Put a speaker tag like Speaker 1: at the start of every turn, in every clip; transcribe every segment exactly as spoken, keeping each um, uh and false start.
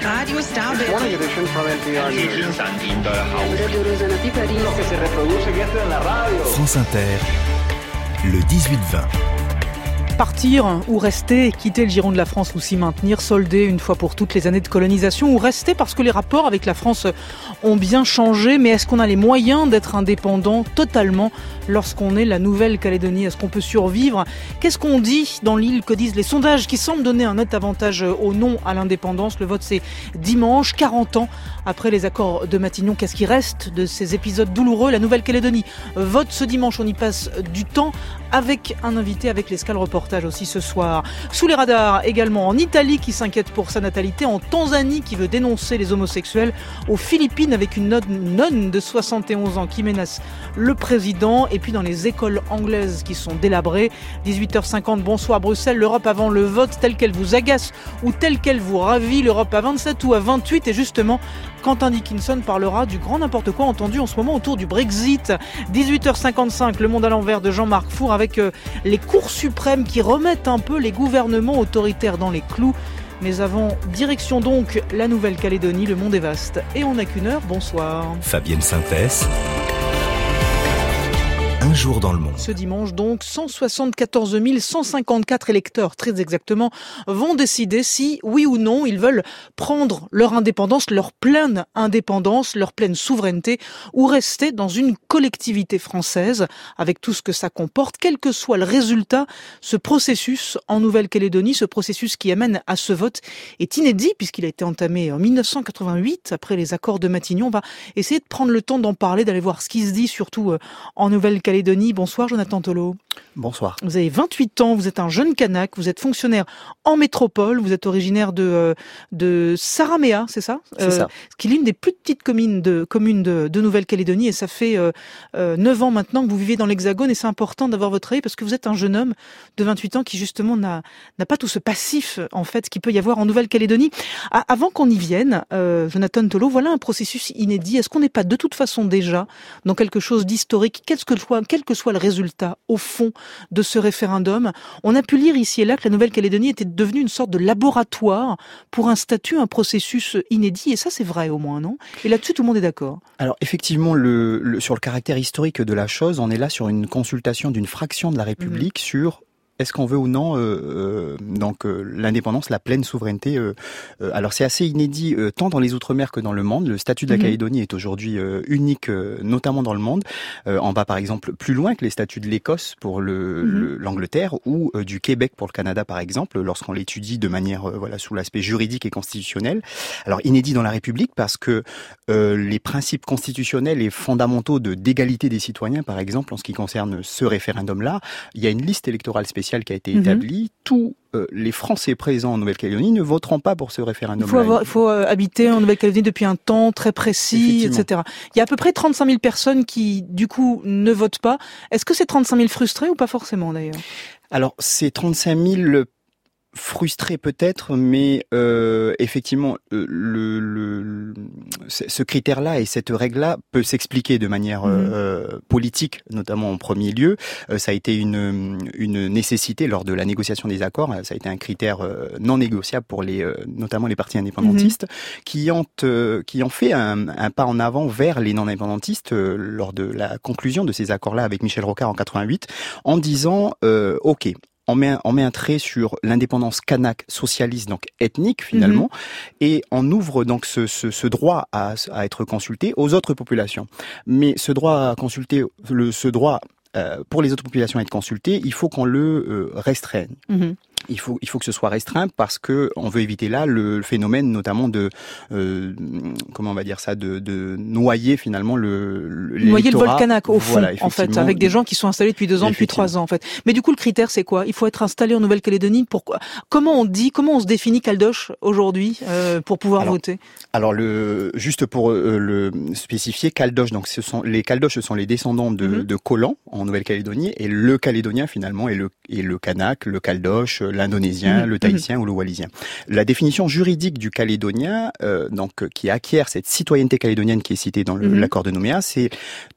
Speaker 1: Radio Star
Speaker 2: Morning edition from N P R News.
Speaker 3: France Inter, le dix-huit vingt.
Speaker 4: Partir ou rester, quitter le giron de la France ou s'y maintenir, solder une fois pour toutes les années de colonisation ou rester parce que les rapports avec la France ont bien changé. Mais est-ce qu'on a les moyens d'être indépendant totalement lorsqu'on est la Nouvelle-Calédonie? Est-ce qu'on peut survivre? Qu'est-ce qu'on dit dans l'île? Que disent les sondages qui semblent donner un net avantage au non à l'indépendance? Le vote c'est dimanche, quarante ans après les accords de Matignon. Qu'est-ce qui reste de ces épisodes douloureux? La Nouvelle-Calédonie vote ce dimanche, on y passe du temps avec un invité, avec l'escale reportage aussi ce soir. Sous les radars également en Italie qui s'inquiète pour sa natalité, en Tanzanie qui veut dénoncer les homosexuels, aux Philippines avec une nonne de soixante et onze ans qui menace le président, et puis dans les écoles anglaises qui sont délabrées. dix-huit heures cinquante, bonsoir Bruxelles. L'Europe avant le vote, telle qu'elle vous agace ou telle qu'elle vous ravit, l'Europe à vingt-sept ou à vingt-huit, et justement Quentin Dickinson parlera du grand n'importe quoi entendu en ce moment autour du Brexit. dix-huit heures cinquante-cinq, le monde à l'envers de Jean-Marc Four avec euh, les cours suprêmes qui remettent un peu les gouvernements autoritaires dans les clous. Mais avant, direction donc la Nouvelle-Calédonie, le monde est vaste. Et on n'a qu'une heure, bonsoir.
Speaker 3: Fabienne Synthèse. Un jour dans le monde.
Speaker 4: Ce dimanche donc, cent soixante-quatorze mille cent cinquante-quatre électeurs, très exactement, vont décider si, oui ou non, ils veulent prendre leur indépendance, leur pleine indépendance, leur pleine souveraineté, ou rester dans une collectivité française, avec tout ce que ça comporte, quel que soit le résultat. Ce processus en Nouvelle-Calédonie, ce processus qui amène à ce vote, est inédit, puisqu'il a été entamé en mille neuf cent quatre-vingt-huit, après les accords de Matignon. On va essayer de prendre le temps d'en parler, d'aller voir ce qui se dit, surtout en Nouvelle-Calédonie. Bonsoir Jonathan Tolo.
Speaker 5: Bonsoir.
Speaker 4: Vous avez vingt-huit ans, vous êtes un jeune Kanak, vous êtes fonctionnaire en métropole, vous êtes originaire de, de Saramea, c'est ça?
Speaker 5: C'est euh, ça.
Speaker 4: Qui est l'une des plus petites communes de, communes de, de Nouvelle-Calédonie, et ça fait euh, euh, neuf ans maintenant que vous vivez dans l'Hexagone, et c'est important d'avoir votre avis parce que vous êtes un jeune homme de vingt-huit ans qui justement n'a, n'a pas tout ce passif en fait qu'il peut y avoir en Nouvelle-Calédonie. Ah, avant qu'on y vienne, euh, Jonathan Tolo, voilà un processus inédit. Est-ce qu'on n'est pas de toute façon déjà dans quelque chose d'historique, qu'est-ce que soit, quel que soit le résultat au fond de ce référendum? On a pu lire ici et là que la Nouvelle-Calédonie était devenue une sorte de laboratoire pour un statut, un processus inédit, et ça c'est vrai au moins, non? Et là-dessus tout le monde est d'accord.
Speaker 5: Alors effectivement, le, le, sur le caractère historique de la chose, on est là sur une consultation d'une fraction de la République mmh. sur est-ce qu'on veut ou non euh, euh, donc euh, l'indépendance, la pleine souveraineté. Euh, euh, alors c'est assez inédit euh, tant dans les Outre-mer que dans le monde. Le statut de la mmh. Calédonie est aujourd'hui euh, unique, euh, notamment dans le monde. Euh, on va par exemple plus loin que les statuts de l'Écosse pour le, mmh. le, l'Angleterre ou euh, du Québec pour le Canada par exemple, lorsqu'on l'étudie de manière euh, voilà sous l'aspect juridique et constitutionnel. Alors inédit dans la République parce que euh, les principes constitutionnels et fondamentaux de d'égalité des citoyens, par exemple en ce qui concerne ce référendum-là, il y a une liste électorale spéciale qui a été établie. Mmh. Tous euh, les Français présents en Nouvelle-Calédonie ne voteront pas pour ce référendum-là.
Speaker 4: Il faut, avoir, il faut euh, habiter en Nouvelle-Calédonie depuis un temps très précis, et cetera. Il y a à peu près trente-cinq mille personnes qui, du coup, ne votent pas. Est-ce que c'est trente-cinq mille frustrés ou pas forcément, d'ailleurs?
Speaker 5: Alors, c'est trente-cinq mille frustré peut-être, mais euh, effectivement, le, le, ce critère-là et cette règle-là peut s'expliquer de manière mmh. euh, politique, notamment en premier lieu. Euh, ça a été une, une nécessité lors de la négociation des accords. Ça a été un critère euh, non négociable pour les, euh, notamment les partis indépendantistes, mmh. qui ont euh, qui ont fait un, un pas en avant vers les non-indépendantistes euh, lors de la conclusion de ces accords-là avec Michel Rocard en quatre-vingt-huit, en disant euh, ok. On met, un, on met un trait sur l'indépendance kanak socialiste, donc ethnique finalement, mmh. et on ouvre donc ce, ce, ce droit à, à être consulté aux autres populations. Mais ce droit à consulter, le, ce droit euh, pour les autres populations à être consulté, il faut qu'on le euh, restreigne. Mmh. Il faut, il faut que ce soit restreint parce que on veut éviter là le, le phénomène notamment de, euh, comment on va dire ça, de, de noyer finalement le, le
Speaker 4: noyer le vol kanak au fond, voilà, en fait, avec des gens qui sont installés depuis deux ans, depuis trois ans en fait. Mais du coup, le critère c'est quoi? Il faut être installé en Nouvelle-Calédonie. Pourquoi? Comment on dit, comment on se définit Caldoche aujourd'hui euh, pour pouvoir
Speaker 5: alors,
Speaker 4: voter?
Speaker 5: Alors le, juste pour euh, le spécifier, Caldoche, donc ce sont les Caldoches, ce sont les descendants de, mm-hmm. de Colons en Nouvelle-Calédonie, et le Calédonien finalement est le, est le Kanak, le Caldoche, l'Indonésien, mmh. le Tahitien mmh. ou le Wallisien. La définition juridique du Calédonien, euh, donc qui acquiert cette citoyenneté calédonienne qui est citée dans le, mmh. l'accord de Nouméa, c'est tout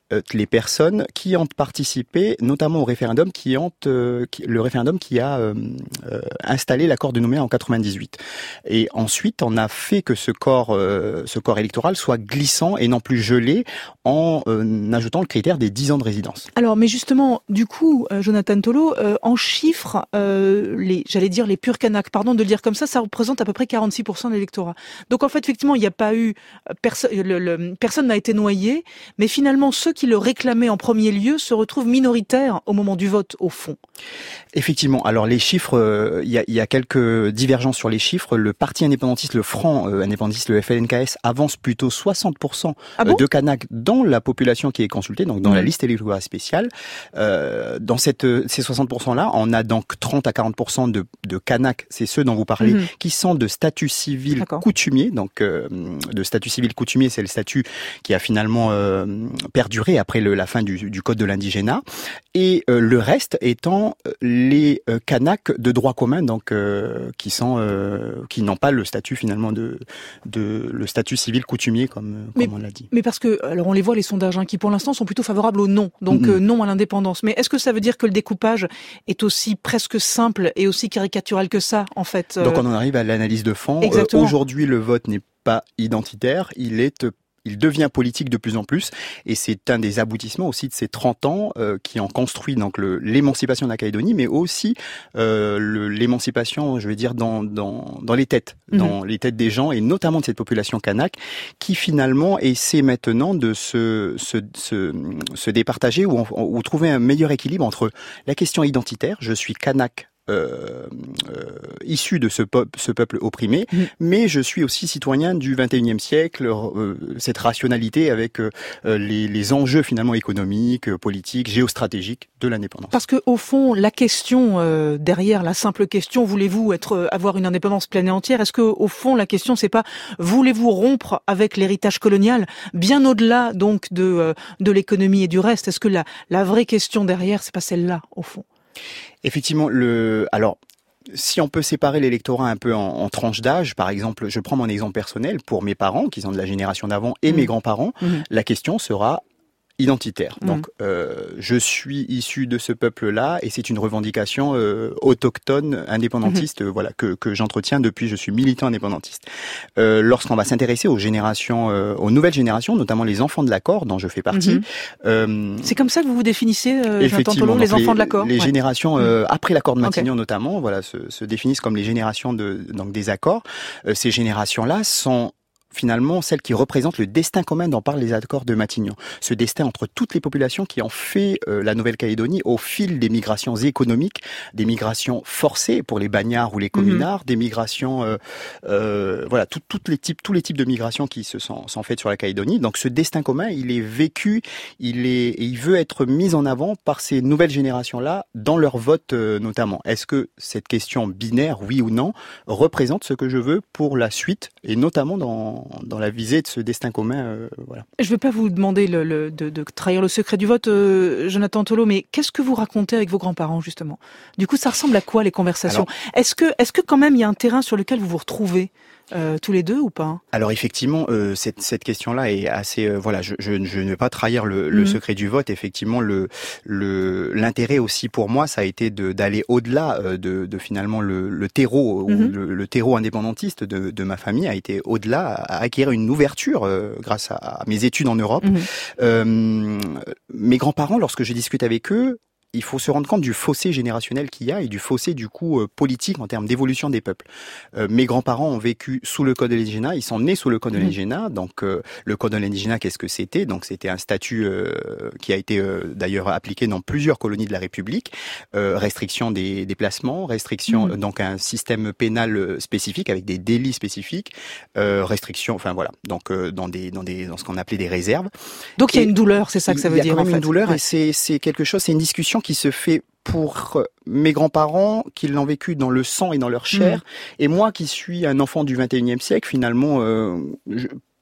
Speaker 5: euh, les personnes qui ont participé, notamment au référendum qui ont euh, qui, le référendum qui a euh, euh, installé l'accord de Nouméa en quatre-vingt-dix-huit. Et ensuite, on a fait que ce corps, euh, ce corps électoral soit glissant et non plus gelé en euh, ajoutant le critère des dix ans de résidence.
Speaker 4: Alors, mais justement, du coup, euh, Jonathan Tolo, euh, en chiffres, euh, les, j'allais dire les purs Kanaks, pardon de le dire comme ça, ça représente à peu près quarante-six pour cent de l'électorat. Donc en fait, effectivement, il n'y a pas eu, perso- le, le, personne n'a été noyé, mais finalement, ceux qui le réclamaient en premier lieu se retrouvent minoritaires au moment du vote, au fond.
Speaker 5: Effectivement. Alors les chiffres, il euh, y, y a quelques divergences sur les chiffres. Le parti indépendantiste, le Front euh, indépendantiste, le F L N K S, avance plutôt soixante pour cent
Speaker 4: ah bon
Speaker 5: de Kanaks dans la population qui est consultée, donc dans mmh. la liste électorale spéciale. Euh, dans cette, ces soixante pour cent-là, on a donc trente à quarante pour cent de, de Kanaks, c'est ceux dont vous parlez, mmh. qui sont de statut civil D'accord. coutumier. Donc euh, de statut civil coutumier, c'est le statut qui a finalement euh, perduré après le, la fin du, du code de l'indigénat. Et euh, le reste étant les euh, Kanaks de droit commun, donc euh, qui sont euh, qui n'ont pas le statut finalement de de le statut civil coutumier comme
Speaker 4: mais,
Speaker 5: comme on l'a dit.
Speaker 4: Mais parce que alors on les voit les sondages hein, qui pour l'instant sont plutôt favorables au non, donc mm-hmm. euh, non à l'indépendance. Mais est-ce que ça veut dire que le découpage est aussi presque simple et aussi caricatural que ça en fait euh...
Speaker 5: Donc on en arrive à l'analyse de fond. Euh, aujourd'hui le vote n'est pas identitaire, il est Il devient politique de plus en plus, et c'est un des aboutissements aussi de ces trente ans euh, qui ont construit donc le, l'émancipation de la Calédonie, mais aussi euh, le, l'émancipation, je vais dire, dans, dans, dans les têtes, mmh. dans les têtes des gens, et notamment de cette population kanak, qui finalement essaie maintenant de se, se, se, se départager ou, ou trouver un meilleur équilibre entre la question identitaire, je suis kanak, Euh, euh, issu de ce peuple, ce peuple opprimé, mmh. mais je suis aussi citoyen du vingt et unième siècle, euh, cette rationalité avec euh, les, les enjeux finalement économiques, politiques, géostratégiques de l'indépendance.
Speaker 4: Parce que au fond, la question euh, derrière la simple question, voulez-vous être avoir une indépendance pleine et entière, est-ce que au fond la question c'est pas voulez-vous rompre avec l'héritage colonial, bien au-delà donc de euh, de l'économie et du reste, est-ce que la la vraie question derrière c'est pas celle-là au fond?
Speaker 5: Effectivement, le alors si on peut séparer l'électorat un peu en, en tranches d'âge, par exemple, je prends mon exemple personnel pour mes parents qui sont de la génération d'avant et mmh. mes grands-parents, mmh. la question sera identitaire. Mmh. Donc, euh, je suis issu de ce peuple-là et c'est une revendication euh, autochtone, indépendantiste, mmh. euh, voilà, que, que j'entretiens depuis. Je suis militant indépendantiste. Euh, lorsqu'on va s'intéresser aux générations, euh, aux nouvelles générations, notamment les enfants de l'accord, dont je fais partie.
Speaker 4: Mmh. Euh, c'est comme ça que vous vous définissez, euh, Tolo, les enfants
Speaker 5: les,
Speaker 4: de l'accord.
Speaker 5: Les
Speaker 4: ouais.
Speaker 5: générations euh, mmh. après l'accord de Matignon,
Speaker 4: okay.
Speaker 5: notamment, voilà, se, se définissent comme les générations de donc des accords. Euh, ces générations-là sont finalement celle qui représente le destin commun dont parlent les accords de Matignon. Ce destin entre toutes les populations qui ont fait euh, la Nouvelle-Calédonie au fil des migrations économiques, des migrations forcées pour les bagnards ou les communards, mmh. des migrations, euh, euh, voilà, tout, toutes les types, tous les types de migrations qui se sont, sont faites sur la Calédonie. Donc ce destin commun, il est vécu, il est, et il veut être mis en avant par ces nouvelles générations-là dans leur vote euh, notamment. Est-ce que cette question binaire, oui ou non, représente ce que je veux pour la suite et notamment dans dans la visée de ce destin commun, euh, voilà.
Speaker 4: Je ne vais pas vous demander le, le, de, de trahir le secret du vote, euh, Jonathan Tolo, mais qu'est-ce que vous racontez avec vos grands-parents, justement? Du coup, ça ressemble à quoi, les conversations? Alors, est-ce que, est-ce que quand même il y a un terrain sur lequel vous vous retrouvez Euh, tous les deux ou pas?
Speaker 5: Alors effectivement, euh, cette, cette question-là est assez. Euh, voilà, je, je, je ne vais pas trahir le, le mmh. secret du vote. Effectivement, le, le, l'intérêt aussi pour moi, ça a été de, d'aller au-delà euh, de, de finalement le, le terreau, mmh. ou le, le terreau indépendantiste de, de ma famille a été au-delà, à acquérir une ouverture euh, grâce à, à mes études en Europe. Mmh. Euh, mes grands-parents, lorsque je discute avec eux, il faut se rendre compte du fossé générationnel qu'il y a et du fossé du coup euh, politique en termes d'évolution des peuples. Euh, mes grands-parents ont vécu sous le code de l'indigénat, ils sont nés sous le code de l'indigénat. Donc euh, le code de l'indigénat, qu'est-ce que c'était? Donc c'était un statut euh, qui a été euh, d'ailleurs appliqué dans plusieurs colonies de la République. Euh, restriction des déplacements, restriction mmh. donc un système pénal spécifique avec des délits spécifiques, euh, restriction, enfin voilà. Donc euh, dans des dans des dans ce qu'on appelait des réserves.
Speaker 4: Donc il y a une douleur, c'est ça que ça veut dire.
Speaker 5: Il y a quand même
Speaker 4: en fait.
Speaker 5: une douleur
Speaker 4: ouais.
Speaker 5: et c'est c'est quelque chose, c'est une discussion qui se fait pour mes grands-parents qui l'ont vécu dans le sang et dans leur chair, mmh. et moi qui suis un enfant du vingt et unième siècle, finalement, euh, je,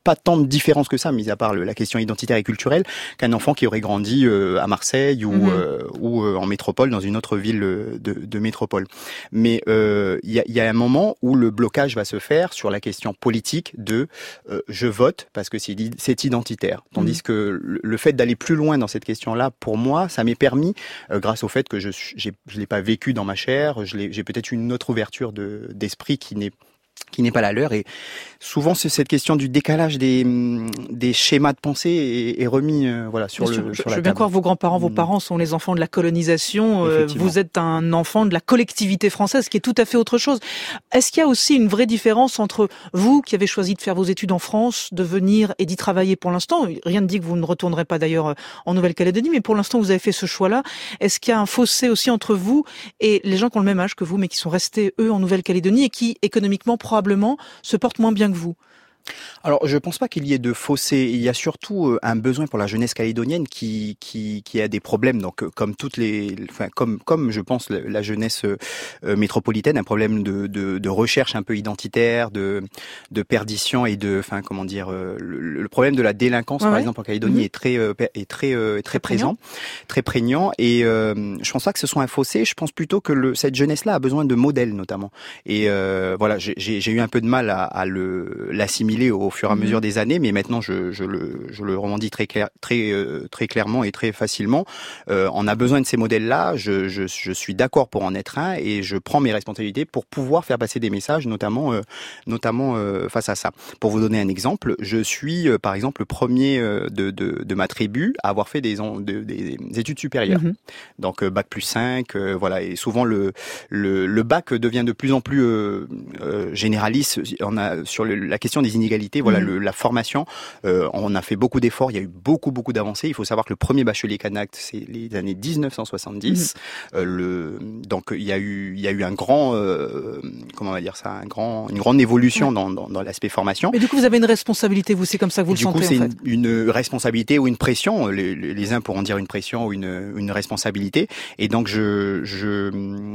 Speaker 5: pas tant de différence que ça, mis à part le, la question identitaire et culturelle, qu'un enfant qui aurait grandi euh, à Marseille ou, mmh. euh, ou euh, en métropole, dans une autre ville de, de métropole. Mais il euh, y, a, y a un moment où le blocage va se faire sur la question politique de euh, je vote parce que c'est, c'est identitaire. Tandis mmh. que le, le fait d'aller plus loin dans cette question-là, pour moi, ça m'est permis, euh, grâce au fait que je j'ai, je l'ai pas vécu dans ma chair, je l'ai, j'ai peut-être une autre ouverture de, d'esprit qui n'est qui n'est pas la leur, et souvent c'est cette question du décalage des des schémas de pensée est, est remis euh, voilà sur bien le sûr, sur
Speaker 4: je
Speaker 5: la
Speaker 4: veux bien
Speaker 5: table.
Speaker 4: croire vos grands-parents, vos parents sont les enfants de la colonisation, euh, vous êtes un enfant de la collectivité française, qui est tout à fait autre chose. Est-ce qu'il y a aussi une vraie différence entre vous qui avez choisi de faire vos études en France, de venir et d'y travailler pour l'instant, rien ne dit que vous ne retournerez pas d'ailleurs en Nouvelle-Calédonie, mais pour l'instant vous avez fait ce choix-là. Est-ce qu'il y a un fossé aussi entre vous et les gens qui ont le même âge que vous mais qui sont restés eux en Nouvelle-Calédonie et qui économiquement probablement se portent moins bien que vous?
Speaker 5: Alors, je pense pas qu'il y ait de fossé. Il y a surtout un besoin pour la jeunesse calédonienne qui qui qui a des problèmes. Donc, comme toutes les, enfin, comme comme je pense la jeunesse euh, métropolitaine, un problème de, de de recherche un peu identitaire, de de perdition et de, enfin, comment dire, euh, le, le problème de la délinquance, ouais, par ouais. exemple, en Calédonie mmh. est très euh, est très euh, très, très présent, prégnant. très prégnant. Et euh, je pense pas que ce soit un fossé. Je pense plutôt que le, cette jeunesse-là a besoin de modèles, notamment. Et euh, voilà, j'ai j'ai eu un peu de mal à, à le l'assimiler au fur et à mesure des années, mais maintenant je, je le je le revendique très clair, très euh, très clairement et très facilement. Euh, on a besoin de ces modèles-là. Je, je je suis d'accord pour en être un et je prends mes responsabilités pour pouvoir faire passer des messages, notamment euh, notamment euh, face à ça. Pour vous donner un exemple, je suis euh, par exemple le premier euh, de, de de ma tribu à avoir fait des de, des études supérieures. Mm-hmm. Donc euh, bac plus cinq, euh, voilà. Et souvent le le le bac devient de plus en plus euh, euh, généraliste. On a sur le, la question des inégalités, voilà, mmh. le, la formation, euh, on a fait beaucoup d'efforts, il y a eu beaucoup beaucoup d'avancées. Il faut savoir que le premier bachelier Canac, c'est les années dix-neuf cent soixante-dix. Mmh. Euh, le, donc il y a eu il y a eu un grand, euh, comment on va dire ça, un grand, une grande évolution mmh. dans, dans, dans l'aspect formation.
Speaker 4: Mais du coup, vous avez une responsabilité, vous, c'est comme ça que vous
Speaker 5: du
Speaker 4: le
Speaker 5: coup,
Speaker 4: sentez.
Speaker 5: Du coup,
Speaker 4: c'est
Speaker 5: en fait. une, une responsabilité ou une pression. Les, les uns pourront dire une pression ou une, une responsabilité. Et donc je je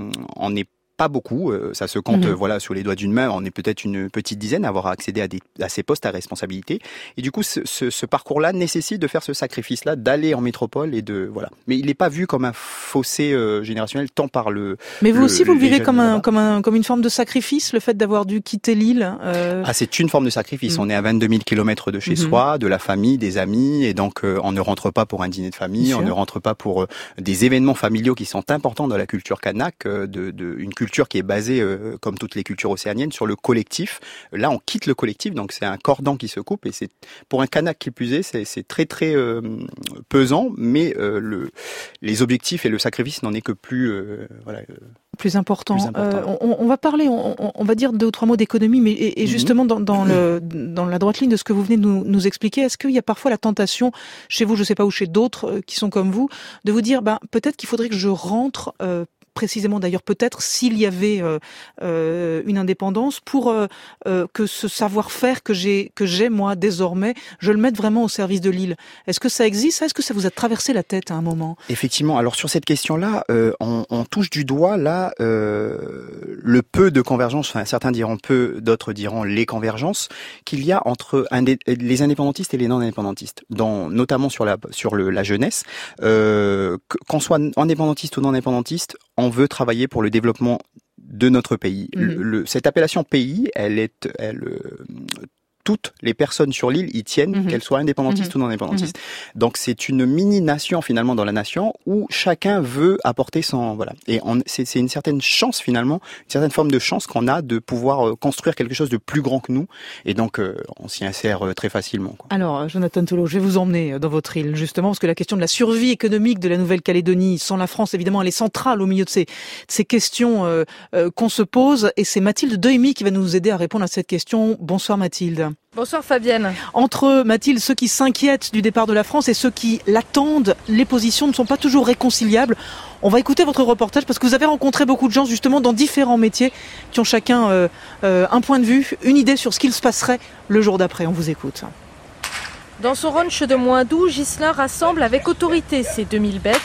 Speaker 5: on est pas beaucoup, ça se compte mmh. voilà sur les doigts d'une main. On est peut-être une petite dizaine à avoir accédé à, des, à ces postes à responsabilité. Et du coup, ce, ce, ce parcours-là nécessite de faire ce sacrifice-là, d'aller en métropole et de voilà. Mais il n'est pas vu comme un fossé euh, générationnel tant par le.
Speaker 4: Mais vous
Speaker 5: le,
Speaker 4: aussi, vous le vivez comme un, comme un comme une forme de sacrifice, le fait d'avoir dû quitter l'île. Euh...
Speaker 5: Ah, c'est une forme de sacrifice. Mmh. On est à vingt-deux mille kilomètres de chez mmh. soi, de la famille, des amis, et donc euh, on ne rentre pas pour un dîner de famille, on ne rentre pas pour euh, des événements familiaux qui sont importants dans la culture kanak, euh, de, de une culture qui est basée comme toutes les cultures océaniennes, sur le collectif. Là, on quitte le collectif, donc c'est un cordon qui se coupe, et c'est pour un kanak qui plus est, c'est, c'est très très euh, pesant, mais euh, le, les objectifs et le sacrifice n'en est que plus euh, voilà. Euh,
Speaker 4: plus important. Plus important. Euh, on, on va parler, on, on va dire deux ou trois mots d'économie, mais et, et justement dans, dans le dans la droite ligne de ce que vous venez de nous, nous expliquer, est-ce qu'il y a parfois la tentation chez vous, je sais pas, ou chez d'autres euh, qui sont comme vous, de vous dire, ben peut-être qu'il faudrait que je rentre euh, précisément d'ailleurs peut-être s'il y avait euh, euh, une indépendance pour euh, euh, que ce savoir-faire que j'ai que j'ai moi désormais, je le mette vraiment au service de l'île. Est-ce que ça existe? Est-ce que ça vous a traversé la tête à un moment?
Speaker 5: Effectivement. Alors sur cette question-là, euh, on, on touche du doigt là euh, le peu de convergence. Enfin, certains diront peu, d'autres diront les convergences qu'il y a entre indé- les indépendantistes et les non-indépendantistes, dans, notamment sur la sur le, la jeunesse. Euh, qu'on soit indépendantiste ou non-indépendantiste, on veut travailler pour le développement de notre pays. Mmh. Le, le, cette appellation pays, elle est, elle, euh, toutes les personnes sur l'île y tiennent, mmh. qu'elles soient indépendantistes mmh. ou non indépendantistes. Mmh. Donc c'est une mini-nation finalement dans la nation où chacun veut apporter son voilà. Et on, c'est, c'est une certaine chance finalement, une certaine forme de chance qu'on a de pouvoir construire quelque chose de plus grand que nous. Et donc euh, on s'y insère très facilement, quoi.
Speaker 4: Alors Jonathan Tolo, je vais vous emmener dans votre île justement parce que la question de la survie économique de la Nouvelle-Calédonie sans la France, évidemment, elle est centrale au milieu de ces, de ces questions euh, euh, qu'on se pose. Et c'est Mathilde Deumy qui va nous aider à répondre à cette question. Bonsoir Mathilde.
Speaker 1: Bonsoir Fabienne.
Speaker 4: Entre, Mathilde, ceux qui s'inquiètent du départ de la France et ceux qui l'attendent, les positions ne sont pas toujours réconciliables. On va écouter votre reportage parce que vous avez rencontré beaucoup de gens justement dans différents métiers qui ont chacun euh, euh, un point de vue, une idée sur ce qu'il se passerait le jour d'après. On vous écoute.
Speaker 1: Dans son ranch de Moindou, Ghislain rassemble avec autorité ses deux mille bêtes.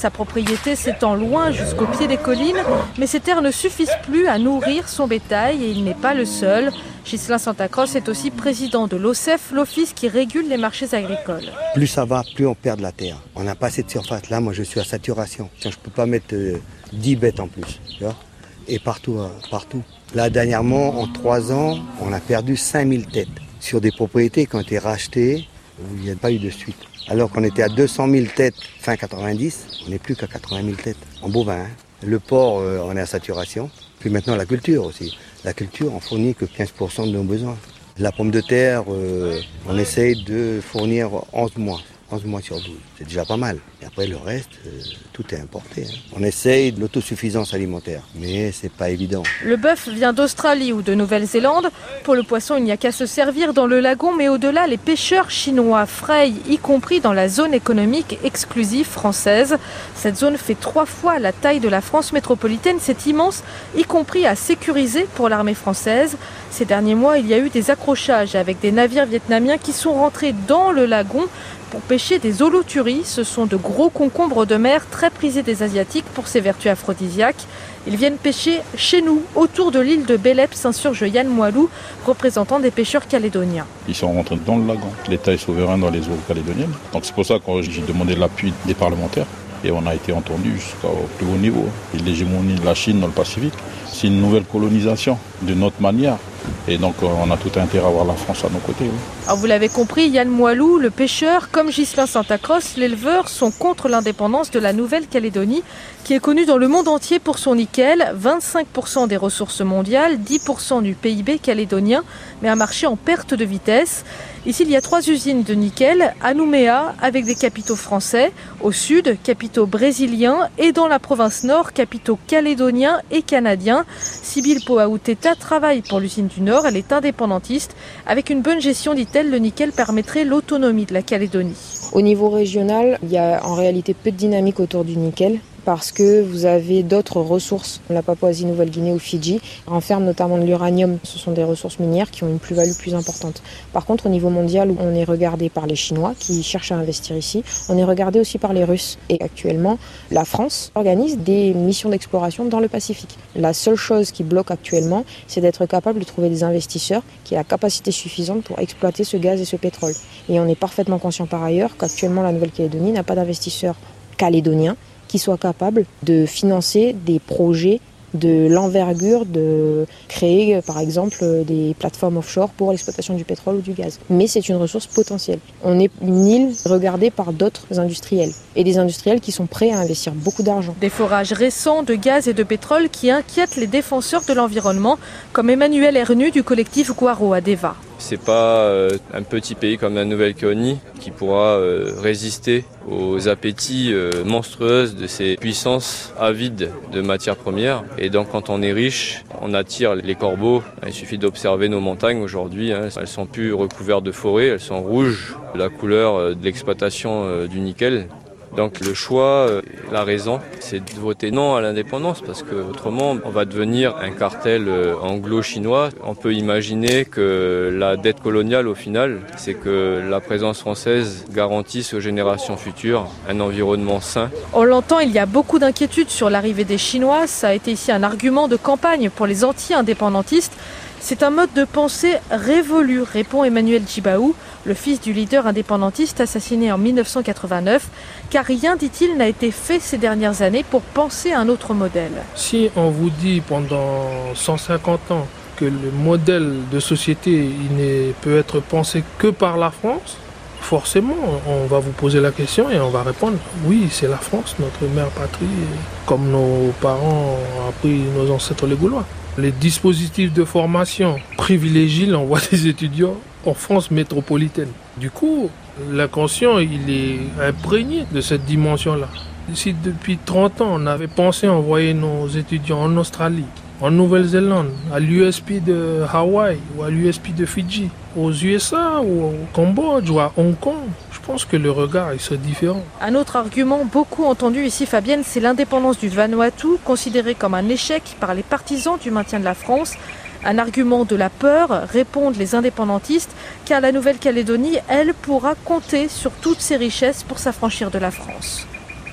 Speaker 1: Sa propriété s'étend loin jusqu'au pied des collines, mais ces terres ne suffisent plus à nourrir son bétail et il n'est pas le seul. Ghislain Santacross est aussi président de l'O C E F, l'office qui régule les marchés agricoles.
Speaker 6: Plus ça va, plus on perd de la terre. On n'a pas assez de surface. Là, moi, je suis à saturation. Je ne peux pas mettre euh, dix bêtes en plus. Tu vois, et partout, euh, partout. Là, dernièrement, en trois ans, on a perdu cinq mille têtes sur des propriétés qui ont été rachetées où il n'y a pas eu de suite. Alors qu'on était à deux cent mille têtes fin quatre-vingt-dix, on n'est plus qu'à quatre-vingt mille têtes en bovin. Hein. Le porc, euh, on est à saturation. Puis maintenant, la culture aussi. La culture, on fournit que quinze pour cent de nos besoins. La pomme de terre, euh, on essaye de fournir onze mois. onze mois sur douze. C'est déjà pas mal. Et après, le reste, euh, tout est importé. Hein. On essaye de l'autosuffisance alimentaire, mais c'est pas évident.
Speaker 1: Le bœuf vient d'Australie ou de Nouvelle-Zélande. Pour le poisson, il n'y a qu'à se servir dans le lagon, mais au-delà, les pêcheurs chinois frayent, y compris dans la zone économique exclusive française. Cette zone fait trois fois la taille de la France métropolitaine. C'est immense, y compris à sécuriser pour l'armée française. Ces derniers mois, il y a eu des accrochages avec des navires vietnamiens qui sont rentrés dans le lagon pour pêcher des holoturies. Ce sont de gros concombres de mer très prisés des Asiatiques pour ses vertus aphrodisiaques. Ils viennent pêcher chez nous, autour de l'île de Bélep, s'insurge Yann Moilou, représentant des pêcheurs calédoniens.
Speaker 7: Ils sont rentrés dans le lagon. L'État est souverain dans les eaux calédoniennes. Donc c'est pour ça que j'ai demandé l'appui des parlementaires. Et on a été entendu jusqu'au plus haut niveau. Et l'hégémonie de la Chine dans le Pacifique, c'est une nouvelle colonisation de notre manière. Et donc on a tout intérêt à avoir la France à nos côtés. Oui.
Speaker 1: Alors vous l'avez compris, Yann Moilou, le pêcheur, comme Ghislain Santacross, l'éleveur, sont contre l'indépendance de la Nouvelle-Calédonie, qui est connue dans le monde entier pour son nickel, vingt-cinq pour cent des ressources mondiales, dix pour cent du P I B calédonien, mais un marché en perte de vitesse. Ici, il y a trois usines de nickel à Nouméa avec des capitaux français, au sud, capitaux brésiliens et dans la province nord, capitaux calédoniens et canadiens. Sybille Poaouteta travaille pour l'usine du Nord, elle est indépendantiste. Avec une bonne gestion, dit-elle, le nickel permettrait l'autonomie de la Calédonie.
Speaker 8: Au niveau régional, il y a en réalité peu de dynamique autour du nickel, parce que vous avez d'autres ressources. La Papouasie-Nouvelle-Guinée ou Fidji renferment notamment de l'uranium. Ce sont des ressources minières qui ont une plus-value plus importante. Par contre, au niveau mondial, on est regardé par les Chinois qui cherchent à investir ici. On est regardé aussi par les Russes. Et actuellement, la France organise des missions d'exploration dans le Pacifique. La seule chose qui bloque actuellement, c'est d'être capable de trouver des investisseurs qui aient la capacité suffisante pour exploiter ce gaz et ce pétrole. Et on est parfaitement conscient par ailleurs qu'actuellement, la Nouvelle-Calédonie n'a pas d'investisseurs calédoniens qui soient capables de financer des projets de l'envergure de créer par exemple des plateformes offshore pour l'exploitation du pétrole ou du gaz. Mais c'est une ressource potentielle. On est une île regardée par d'autres industriels et des industriels qui sont prêts à investir beaucoup d'argent.
Speaker 1: Des forages récents de gaz et de pétrole qui inquiètent les défenseurs de l'environnement comme Emmanuel Ernu du collectif Guaro à Deva.
Speaker 9: C'est pas euh, un petit pays comme la Nouvelle-Calédonie qui pourra euh, résister aux appétits euh, monstrueux de ces puissances avides de matières premières. Et donc quand on est riche, on attire les corbeaux. Il suffit d'observer nos montagnes aujourd'hui. Hein. Elles sont plus recouvertes de forêts, elles sont rouges, la couleur de l'exploitation euh, du nickel. Donc le choix, la raison, c'est de voter non à l'indépendance parce que autrement on va devenir un cartel anglo-chinois. On peut imaginer que la dette coloniale au final, c'est que la présence française garantisse aux générations futures un environnement sain.
Speaker 1: On l'entend, il y a beaucoup d'inquiétudes sur l'arrivée des Chinois. Ça a été ici un argument de campagne pour les anti-indépendantistes. C'est un mode de pensée révolu, répond Emmanuel Djibaou, le fils du leader indépendantiste assassiné en mille neuf cent quatre-vingt-neuf, car rien, dit-il, n'a été fait ces dernières années pour penser à un autre modèle.
Speaker 10: Si on vous dit pendant cent cinquante ans que le modèle de société il ne peut être pensé que par la France, forcément, on va vous poser la question et on va répondre oui, c'est la France, notre mère patrie, comme nos parents ont appris nos ancêtres les Gaulois. Les dispositifs de formation privilégient l'envoi des étudiants en France métropolitaine. Du coup, l'inconscient, il est imprégné de cette dimension-là. Si depuis trente ans, on avait pensé envoyer nos étudiants en Australie, en Nouvelle-Zélande, à l'U S P de Hawaï ou à l'U S P de Fidji, aux U S A ou au Cambodge ou à Hong Kong, je pense que le regard il serait différent.
Speaker 1: Un autre argument beaucoup entendu ici, Fabienne, c'est l'indépendance du Vanuatu, considérée comme un échec par les partisans du maintien de la France. Un argument de la peur, répondent les indépendantistes, car la Nouvelle-Calédonie, elle, pourra compter sur toutes ses richesses pour s'affranchir de la France.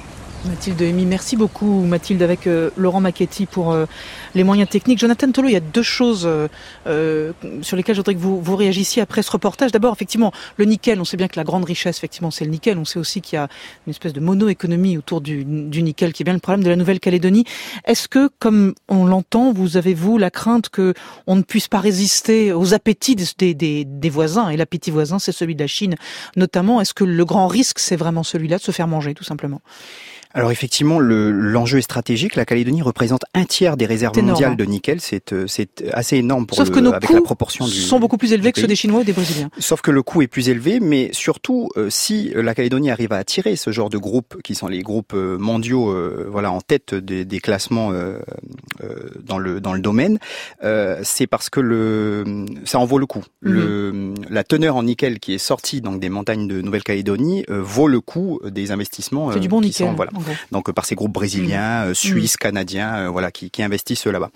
Speaker 4: Mathilde Hémy, merci beaucoup Mathilde avec euh, Laurent Macchetti pour euh, les moyens techniques. Jonathan Tolo, il y a deux choses euh, euh, sur lesquelles je voudrais que vous, vous réagissiez après ce reportage. D'abord, effectivement, le nickel, on sait bien que la grande richesse, effectivement, c'est le nickel. On sait aussi qu'il y a une espèce de mono-économie autour du, du nickel, qui est bien le problème de la Nouvelle-Calédonie. Est-ce que, comme on l'entend, vous avez-vous la crainte que on ne puisse pas résister aux appétits des, des, des voisins? Et l'appétit voisin, c'est celui de la Chine, notamment. Est-ce que le grand risque, c'est vraiment celui-là, de se faire manger, tout simplement?
Speaker 5: Alors effectivement, le, l'enjeu est stratégique. La Calédonie représente un tiers des réserves
Speaker 4: c'est
Speaker 5: mondiales
Speaker 4: énorme.
Speaker 5: de nickel. C'est, c'est assez énorme pour
Speaker 4: Sauf
Speaker 5: le,
Speaker 4: que nos
Speaker 5: avec
Speaker 4: coûts
Speaker 5: la proportion du,
Speaker 4: sont beaucoup plus élevés que ceux des Chinois ou des Brésiliens.
Speaker 5: Sauf que le coût est plus élevé, mais surtout, euh, si la Calédonie arrive à attirer ce genre de groupes, qui sont les groupes euh, mondiaux, euh, voilà, en tête des, des classements euh, euh, dans le dans le domaine, euh, c'est parce que le ça en vaut le coup. Mm-hmm. Le la teneur en nickel qui est sortie donc des montagnes de Nouvelle-Calédonie euh, vaut le coup des investissements. Euh,
Speaker 4: c'est du bon
Speaker 5: qui
Speaker 4: nickel.
Speaker 5: Sont, voilà. Donc par ces groupes brésiliens, mmh. suisses, mmh. canadiens, euh, voilà, qui, qui investissent là-bas.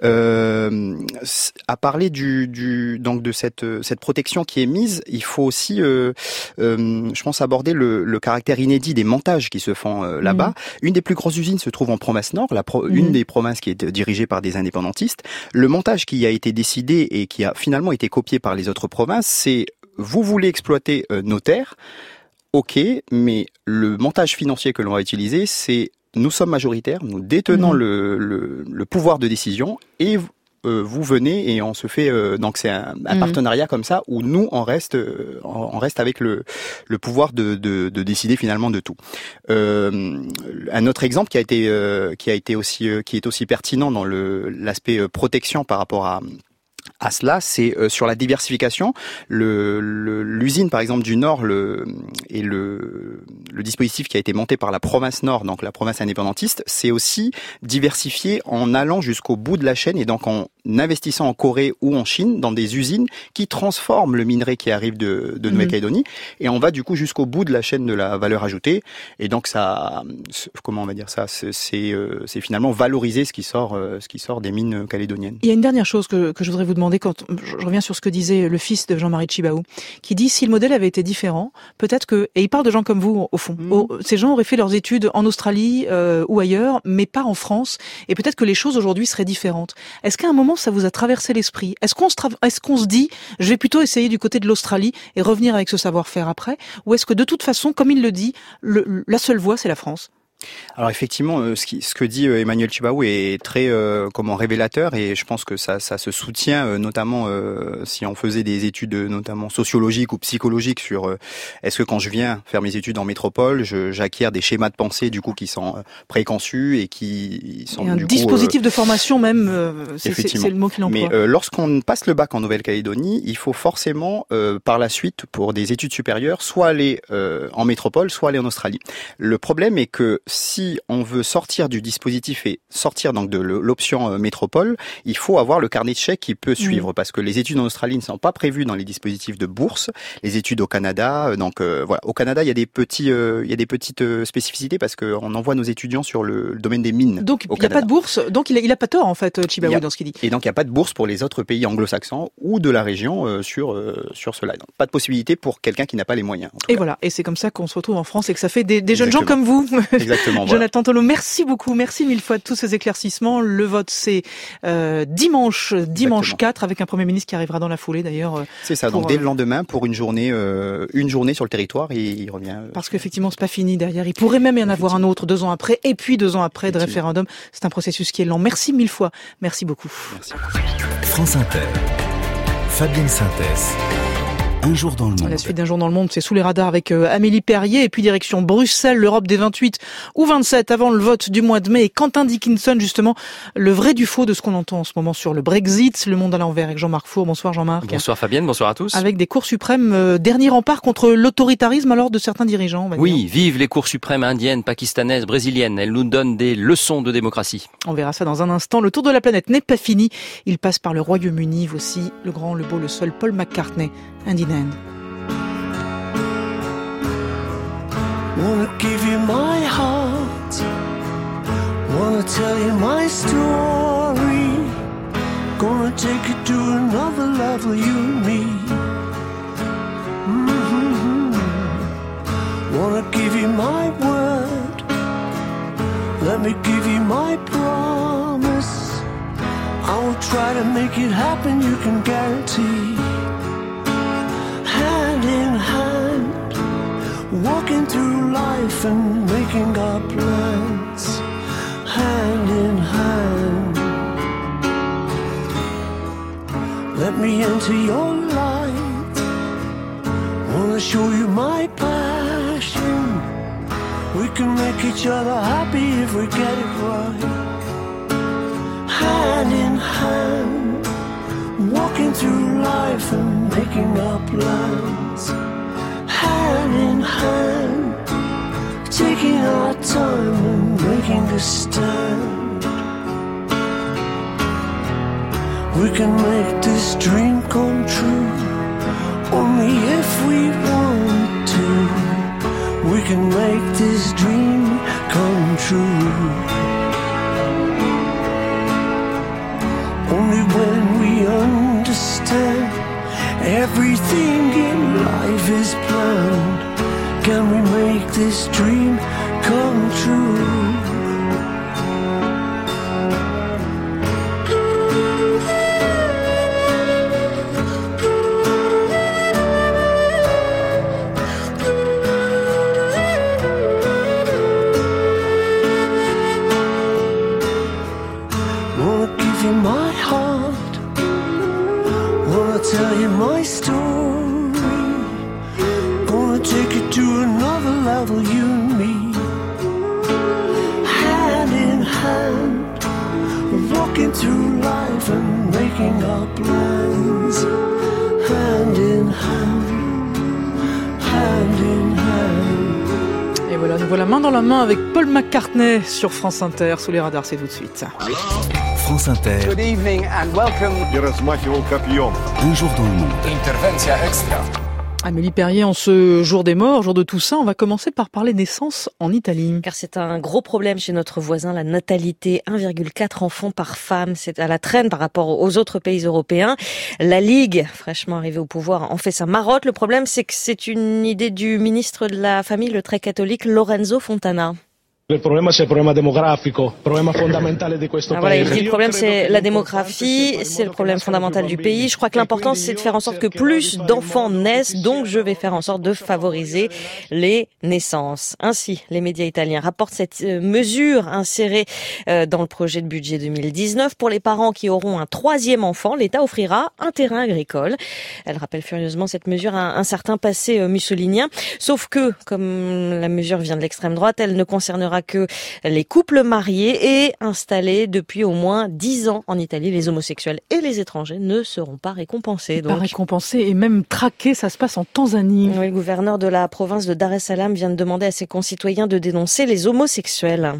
Speaker 5: Euh, à parler du, du donc de cette cette protection qui est mise, il faut aussi, euh, euh, je pense, aborder le, le caractère inédit des montages qui se font euh, là-bas. Mmh. Une des plus grosses usines se trouve en province Nord, la pro, mmh. une des provinces qui est dirigée par des indépendantistes. Le montage qui a été décidé et qui a finalement été copié par les autres provinces, c'est vous voulez exploiter euh, nos terres. Ok, mais le montage financier que l'on va utiliser, c'est nous sommes majoritaires, nous détenons mmh. le, le, le pouvoir de décision et euh, vous venez et on se fait euh, donc c'est un, un mmh. partenariat comme ça où nous on reste euh, on reste avec le le pouvoir de de, de décider finalement de tout. Euh, un autre exemple qui a été euh, qui a été aussi euh, qui est aussi pertinent dans le l'aspect euh, protection par rapport à à cela, c'est euh, sur la diversification. Le, le, l'usine, par exemple, du Nord le, et le, le dispositif qui a été monté par la province Nord, donc la province indépendantiste, c'est aussi diversifié en allant jusqu'au bout de la chaîne et donc en investissant en Corée ou en Chine dans des usines qui transforment le minerai qui arrive de, de Nouvelle-Calédonie mmh. et on va du coup jusqu'au bout de la chaîne de la valeur ajoutée et donc ça, comment on va dire ça, c'est, c'est, euh, c'est finalement valoriser ce qui sort, euh, ce qui sort des mines calédoniennes.
Speaker 4: Il y a une dernière chose que, que je voudrais vous demander quand je reviens sur ce que disait le fils de Jean-Marie Tjibaou, qui dit si le modèle avait été différent, peut-être que, et il parle de gens comme vous au fond, mmh. au, ces gens auraient fait leurs études en Australie euh, ou ailleurs, mais pas en France, et peut-être que les choses aujourd'hui seraient différentes. Est-ce qu'à un moment ça vous a traversé l'esprit? Est-ce qu'on se, tra- est-ce qu'on se dit je vais plutôt essayer du côté de l'Australie et revenir avec ce savoir-faire après, ou est-ce que de toute façon, comme il le dit, le, la seule voie c'est la France?
Speaker 5: Alors effectivement, euh, ce, qui, ce que dit euh, Emmanuel Tjibaou est très euh, comment révélateur et je pense que ça, ça se soutient euh, notamment euh, si on faisait des études euh, notamment sociologiques ou psychologiques sur euh, est-ce que quand je viens faire mes études en métropole, je, j'acquiers des schémas de pensée du coup qui sont euh, préconçus et qui sont
Speaker 4: et un
Speaker 5: du
Speaker 4: dispositif
Speaker 5: coup, euh,
Speaker 4: de formation même, euh, c'est, c'est, c'est le mot qu'il emploie.
Speaker 5: Mais euh, lorsqu'on passe le bac en Nouvelle-Calédonie, il faut forcément euh, par la suite pour des études supérieures soit aller euh, en métropole, soit aller en Australie. Le problème est que si on veut sortir du dispositif et sortir donc de l'option euh, métropole, il faut avoir le carnet de chèques qui peut suivre, mmh. parce que les études en Australie ne sont pas prévues dans les dispositifs de bourse. Les études au Canada, euh, donc euh, voilà, au Canada il y a des petits, euh, il y a des petites euh, spécificités parce qu'on envoie nos étudiants sur le, le domaine des mines.
Speaker 4: Donc il n'y a pas de bourse, donc il a, il a pas tort en fait, Tjibaou a, dans ce qu'il dit.
Speaker 5: Et donc il n'y a pas de bourse pour les autres pays anglo-saxons ou de la région euh, sur euh, sur cela. Donc, pas de possibilité pour quelqu'un qui n'a pas les moyens.
Speaker 4: Et
Speaker 5: cas.
Speaker 4: Voilà, et c'est comme ça qu'on se retrouve en France et que ça fait des, des jeunes gens comme vous.
Speaker 5: Exactement. Voilà.
Speaker 4: Jonathan Tolo, merci beaucoup, merci mille fois de tous ces éclaircissements. Le vote c'est euh, dimanche, dimanche Exactement. quatre, avec un Premier ministre qui arrivera dans la foulée d'ailleurs.
Speaker 5: C'est ça, pour, donc dès le lendemain pour une journée, euh, une journée sur le territoire et il revient. Euh,
Speaker 4: Parce qu'effectivement c'est pas fini derrière. Il pourrait même y en avoir un autre deux ans après et puis deux ans après de référendum. C'est un processus qui est lent. Merci mille fois, merci beaucoup.
Speaker 5: Merci.
Speaker 3: France Inter, Fabienne Synthèse. Un jour dans le monde.
Speaker 4: La suite d'un jour dans le monde, c'est sous les radars avec euh, Amélie Perrier et puis direction Bruxelles, l'Europe des vingt-huit ou vingt-sept avant le vote du mois de mai. Et Quentin Dickinson, justement, le vrai du faux de ce qu'on entend en ce moment sur le Brexit, le monde à l'envers avec Jean-Marc Four. Bonsoir Jean-Marc.
Speaker 11: Bonsoir Fabienne, bonsoir à tous.
Speaker 4: Avec des cours suprêmes, euh, dernier rempart contre l'autoritarisme alors de certains dirigeants. On va
Speaker 11: oui,
Speaker 4: dire.
Speaker 11: Vive les cours suprêmes indiennes, pakistanaises, brésiliennes. Elles nous donnent des leçons de démocratie.
Speaker 4: On verra ça dans un instant. Le tour de la planète n'est pas fini. Il passe par le Royaume-Uni, voici le grand, le beau, le seul Paul McCartney, Hand in Hand.
Speaker 12: Wanna give you my heart, wanna tell you my story, gonna take you to another level, you and me. Mm-hmm. Wanna give you my word, me give you my promise. I will try to make it happen, you can guarantee. Hand in hand, walking through life and making our plans. Hand in hand, let me into your light. Wanna show you my passion. We can make each other happy if we get it right. Hand in hand, walking through life and making our plans. Hand in hand, taking our time and making a stand. We can make this dream come true, only if we want to. We can make this dream come true, only when we understand everything in life is planned. Can we make this dream come true? Wanna give you my heart, wanna tell you my story, gonna take it to another level, you and me. Hand in hand, walking through life and making our plans. Hand in hand, hand in hand.
Speaker 4: Et voilà, nous voilà main dans la main avec Paul McCartney sur France Inter. Sous les radars, c'est tout de suite.
Speaker 3: France Inter.
Speaker 2: Good evening and welcome.
Speaker 3: Un jour dans le monde.
Speaker 2: Intervention extra.
Speaker 4: Amélie Perrier, en ce jour des morts, jour de Toussaint, on va commencer par parler naissance en Italie.
Speaker 13: Car c'est un gros problème chez notre voisin, la natalité. un virgule quatre enfants par femme. C'est à la traîne par rapport aux autres pays européens. La Ligue, fraîchement arrivée au pouvoir, en fait sa marotte. Le problème, c'est que c'est une idée du ministre de la Famille, le très catholique Lorenzo Fontana.
Speaker 14: Le problème, c'est le problème démographique, le problème fondamental de questo
Speaker 13: ah, voilà, il dit le problème, c'est la démographie, c'est le problème fondamental du pays. Je crois que l'important, c'est de faire en sorte que plus d'enfants naissent, donc je vais faire en sorte de favoriser les naissances. Ainsi, les médias italiens rapportent cette mesure insérée dans le projet de budget deux mille dix-neuf. Pour les parents qui auront un troisième enfant, l'État offrira un terrain agricole. Elle rappelle furieusement cette mesure à un certain passé mussolinien. Sauf que, comme la mesure vient de l'extrême droite, elle ne concernera que les couples mariés et installés depuis au moins dix ans en Italie. Les homosexuels et les étrangers ne seront pas récompensés.
Speaker 4: Donc. Pas récompensés et même traqués, ça se passe en Tanzanie.
Speaker 13: Oui, le gouverneur de la province de Dar es Salaam vient de demander à ses concitoyens de dénoncer les homosexuels.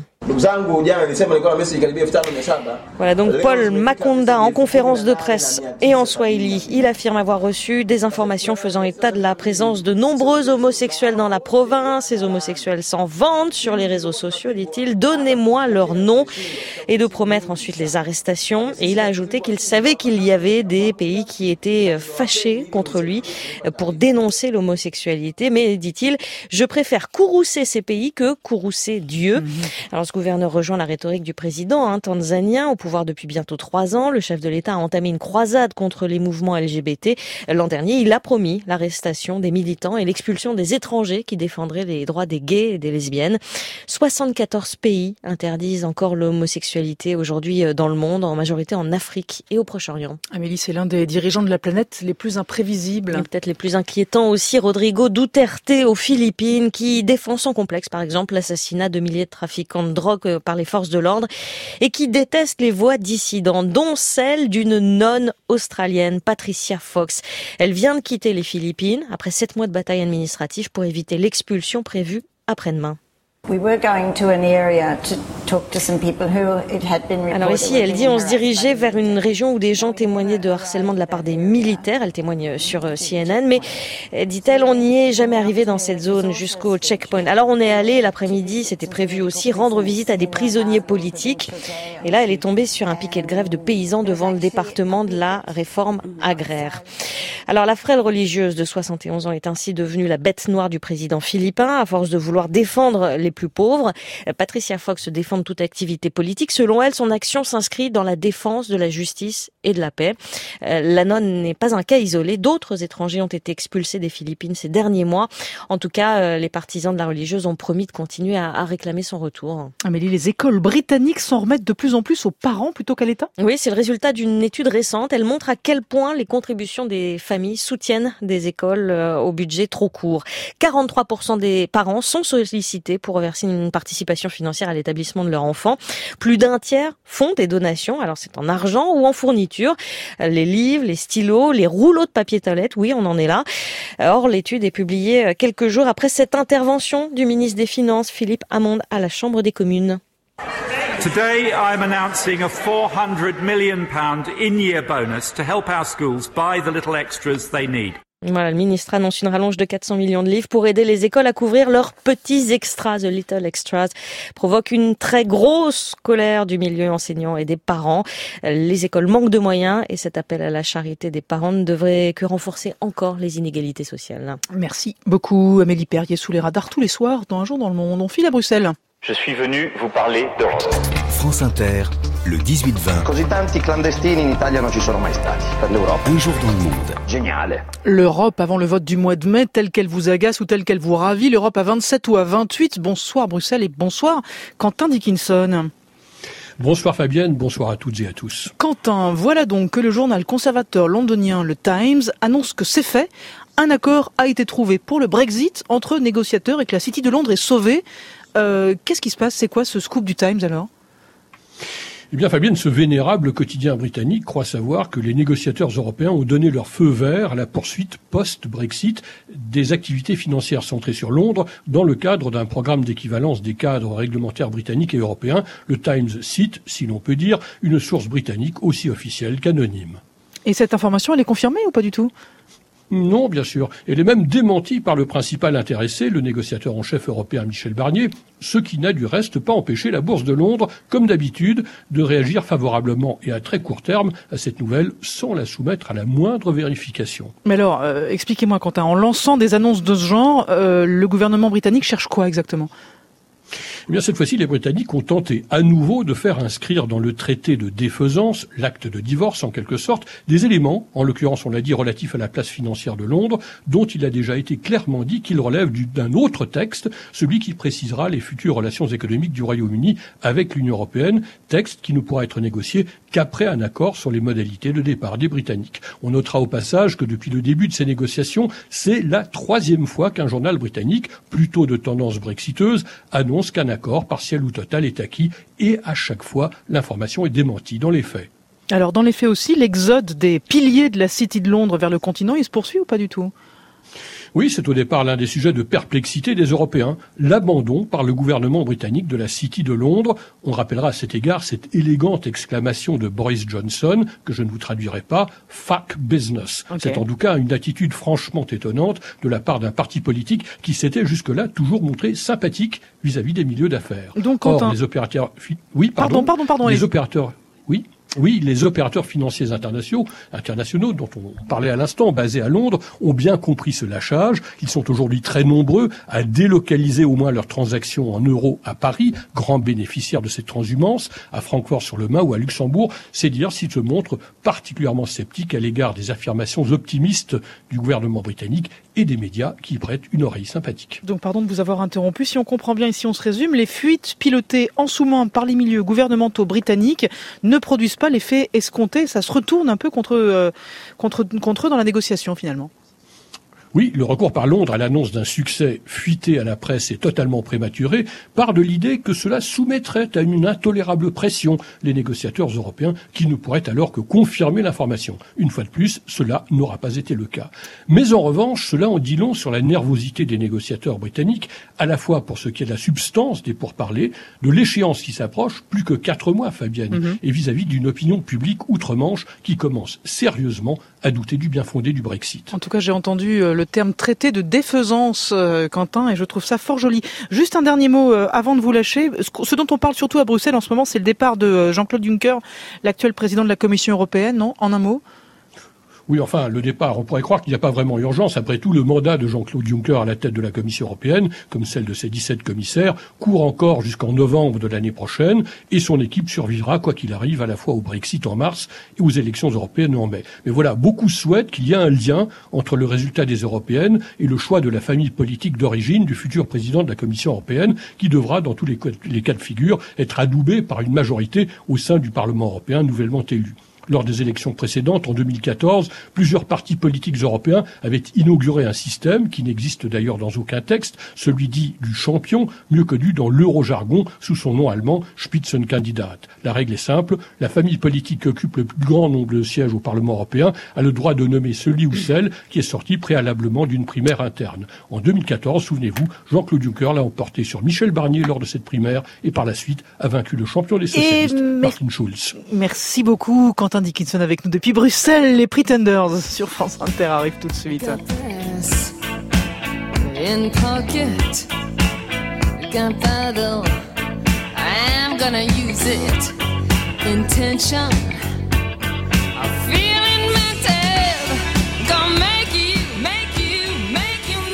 Speaker 13: Voilà donc Paul Makonda en conférence de presse et en Swahili. Il affirme avoir reçu des informations faisant état de la présence de nombreux homosexuels dans la province. Ces homosexuels s'en vantent sur les réseaux sociaux, dit-il. Donnez-moi leur nom, et de promettre ensuite les arrestations. Et il a ajouté qu'il savait qu'il y avait des pays qui étaient fâchés contre lui pour dénoncer l'homosexualité. Mais, dit-il, je préfère courroucer ces pays que courroucer Dieu. Mmh. Alors ce gouverneur rejoint la rhétorique du président hein, tanzanien, au pouvoir depuis bientôt trois ans. Le chef de l'État a entamé une croisade contre les mouvements L G B T. L'an dernier, il a promis l'arrestation des militants et l'expulsion des étrangers qui défendraient les droits des gays et des lesbiennes. soixante-quatorze pays interdisent encore l'homosexualité aujourd'hui dans le monde, en majorité en Afrique et au Proche-Orient.
Speaker 4: Amélie, c'est l'un des dirigeants de la planète les plus imprévisibles.
Speaker 13: Et peut-être les plus inquiétants aussi, Rodrigo Duterte aux Philippines, qui défend sans complexe, par exemple, l'assassinat de milliers de trafiquants de drogue par les forces de l'ordre et qui déteste les voix dissidentes, dont celle d'une nonne australienne, Patricia Fox. Elle vient de quitter les Philippines après sept mois de bataille administrative pour éviter l'expulsion prévue après-demain. Alors ici, elle dit, on se dirigeait vers une région où des gens témoignaient de harcèlement de la part des militaires. Elle témoigne sur C N N, mais dit-elle, on n'y est jamais arrivé dans cette zone jusqu'au checkpoint. Alors on est allé l'après-midi, c'était prévu aussi, rendre visite à des prisonniers politiques. Et là, elle est tombée sur un piquet de grève de paysans devant le département de la réforme agraire. Alors la frêle religieuse de soixante et onze ans est ainsi devenue la bête noire du président philippin à force de vouloir défendre les plus pauvres. Patricia Fox défend toute activité politique. Selon elle, son action s'inscrit dans la défense de la justice et de la paix. La nonne n'est pas un cas isolé. D'autres étrangers ont été expulsés des Philippines ces derniers mois. En tout cas, les partisans de la religieuse ont promis de continuer à, à réclamer son retour.
Speaker 4: Amélie, les écoles britanniques s'en remettent de plus en plus aux parents plutôt qu'à l'État ?
Speaker 13: Oui, c'est le résultat d'une étude récente. Elle montre à quel point les contributions des familles soutiennent des écoles au budget trop court. quarante-trois pour cent des parents sont sollicités pour reverser une participation financière à l'établissement de leur enfant. Plus d'un tiers font des donations, alors c'est en argent ou en fourniture. Les livres, les stylos, les rouleaux de papier toilette, oui, on en est là. Or, l'étude est publiée quelques jours après cette intervention du ministre des Finances, Philippe Hammond, à la Chambre des communes.
Speaker 15: Today I am announcing a four hundred million pound in-year bonus to help our schools buy the little extras they need.
Speaker 13: Voilà, le ministre annonce une rallonge de quatre cents millions de livres pour aider les écoles à couvrir leurs petits extras. The Little Extras provoque une très grosse colère du milieu enseignant et des parents. Les écoles manquent de moyens et cet appel à la charité des parents ne devrait que renforcer encore les inégalités sociales.
Speaker 4: Merci beaucoup Amélie Perrier, sous les radars tous les soirs dans Un jour dans le monde. On file à Bruxelles.
Speaker 16: Je suis venu vous parler d'Europe.
Speaker 3: France Inter, le dix-huit vingt.
Speaker 16: Così tanti clandestini in Italia non ci sono mai stati. Per l'Europe.
Speaker 3: Un jour dans le monde.
Speaker 16: Génial.
Speaker 4: L'Europe avant le vote du mois de mai, telle qu'elle vous agace ou telle qu'elle vous ravit. L'Europe à vingt-sept ou à vingt-huit. Bonsoir Bruxelles et bonsoir Quentin Dickinson.
Speaker 17: Bonsoir Fabienne, bonsoir à toutes et à tous.
Speaker 4: Quentin, voilà donc que le journal conservateur londonien le Times annonce que c'est fait. Un accord a été trouvé pour le Brexit entre négociateurs et que la City de Londres est sauvée. Euh, qu'est-ce qui se passe ? C'est quoi ce scoop du Times alors ?
Speaker 17: Eh bien Fabienne, ce vénérable quotidien britannique croit savoir que les négociateurs européens ont donné leur feu vert à la poursuite post-Brexit des activités financières centrées sur Londres dans le cadre d'un programme d'équivalence des cadres réglementaires britanniques et européens. Le Times cite, si l'on peut dire, une source britannique aussi officielle qu'anonyme.
Speaker 4: Et cette information, elle est confirmée ou pas du tout ?
Speaker 17: Non, bien sûr. Elle est même démentie par le principal intéressé, le négociateur en chef européen Michel Barnier, ce qui n'a du reste pas empêché la Bourse de Londres, comme d'habitude, de réagir favorablement et à très court terme à cette nouvelle sans la soumettre à la moindre vérification.
Speaker 4: Mais alors, euh, expliquez-moi Quentin, en lançant des annonces de ce genre, euh, le gouvernement britannique cherche quoi exactement ?
Speaker 17: Eh bien, cette fois-ci, les Britanniques ont tenté à nouveau de faire inscrire dans le traité de défaisance, l'acte de divorce en quelque sorte, des éléments, en l'occurrence on l'a dit, relatifs à la place financière de Londres, dont il a déjà été clairement dit qu'ils relèvent du, d'un autre texte, celui qui précisera les futures relations économiques du Royaume-Uni avec l'Union européenne, texte qui ne pourra être négocié qu'après un accord sur les modalités de départ des Britanniques. On notera au passage que depuis le début de ces négociations, c'est la troisième fois qu'un journal britannique, plutôt de tendance brexiteuse, annonce qu'un accord partiel ou total est acquis et à chaque fois, l'information est démentie dans les faits.
Speaker 4: Alors dans les faits aussi, l'exode des piliers de la City de Londres vers le continent, il se poursuit ou pas du tout ?
Speaker 17: Oui, c'est au départ l'un des sujets de perplexité des Européens, l'abandon par le gouvernement britannique de la City de Londres. On rappellera à cet égard cette élégante exclamation de Boris Johnson, que je ne vous traduirai pas, « fuck business okay. ». C'est en tout cas une attitude franchement étonnante de la part d'un parti politique qui s'était jusque-là toujours montré sympathique vis-à-vis des milieux d'affaires.
Speaker 4: Donc,
Speaker 17: Or,
Speaker 4: Quentin...
Speaker 17: les opérateurs... Oui, pardon,
Speaker 4: pardon, pardon, pardon
Speaker 17: Les
Speaker 4: les...
Speaker 17: opérateurs... Oui Oui, les opérateurs financiers internationaux, internationaux dont on parlait à l'instant, basés à Londres, ont bien compris ce lâchage. Ils sont aujourd'hui très nombreux à délocaliser au moins leurs transactions en euros à Paris, grands bénéficiaires de cette transhumance, à Francfort-sur-le-Main ou à Luxembourg. C'est dire s'ils se montrent particulièrement sceptiques à l'égard des affirmations optimistes du gouvernement britannique et des médias qui y prêtent une oreille sympathique.
Speaker 4: Donc pardon de vous avoir interrompu. Si on comprend bien ici, on se résume, les fuites pilotées en sous-main par les milieux gouvernementaux britanniques ne produisent pas l'effet escompté, ça se retourne un peu contre, euh, contre, contre eux dans la négociation finalement.
Speaker 17: Oui, le recours par Londres à l'annonce d'un succès fuité à la presse et totalement prématuré part de l'idée que cela soumettrait à une intolérable pression les négociateurs européens qui ne pourraient alors que confirmer l'information. Une fois de plus, cela n'aura pas été le cas. Mais en revanche, cela en dit long sur la nervosité des négociateurs britanniques, à la fois pour ce qui est de la substance des pourparlers, de l'échéance qui s'approche, plus que quatre mois, Fabienne, mm-hmm. et vis-à-vis d'une opinion publique outre-Manche qui commence sérieusement à douter du bien fondé du Brexit.
Speaker 4: En tout cas, j'ai entendu euh, le terme traité de défaisance, euh, Quentin, et je trouve ça fort joli. Juste un dernier mot euh, avant de vous lâcher. Ce, ce dont on parle surtout à Bruxelles en ce moment, c'est le départ de euh, Jean-Claude Juncker, l'actuel président de la Commission européenne, non ? En un mot ?
Speaker 17: Oui, enfin, le départ, on pourrait croire qu'il n'y a pas vraiment urgence. Après tout, le mandat de Jean-Claude Juncker à la tête de la Commission européenne, comme celle de ses dix-sept commissaires, court encore jusqu'en novembre de l'année prochaine, et son équipe survivra, quoi qu'il arrive, à la fois au Brexit en mars et aux élections européennes en mai. Mais voilà, beaucoup souhaitent qu'il y ait un lien entre le résultat des européennes et le choix de la famille politique d'origine du futur président de la Commission européenne, qui devra, dans tous les cas de figure, être adoubé par une majorité au sein du Parlement européen nouvellement élu. Lors des élections précédentes, en deux mille quatorze, plusieurs partis politiques européens avaient inauguré un système qui n'existe d'ailleurs dans aucun texte, celui dit du champion, mieux connu dans l'euro-jargon sous son nom allemand Spitzenkandidat. La règle est simple, la famille politique qui occupe le plus grand nombre de sièges au Parlement européen a le droit de nommer celui ou celle qui est sorti préalablement d'une primaire interne. En deux mille quatorze, souvenez-vous, Jean-Claude Juncker l'a emporté sur Michel Barnier lors de cette primaire et par la suite a vaincu le champion des socialistes, Martin Schulz.
Speaker 4: Merci beaucoup, Quentin Dickinson avec nous depuis Bruxelles. Les Pretenders sur France Inter arrivent tout de suite.
Speaker 18: In pocket, gunpowder, I'm gonna use it. Intention, I'm feeling mental. Gonna make you, make you, make you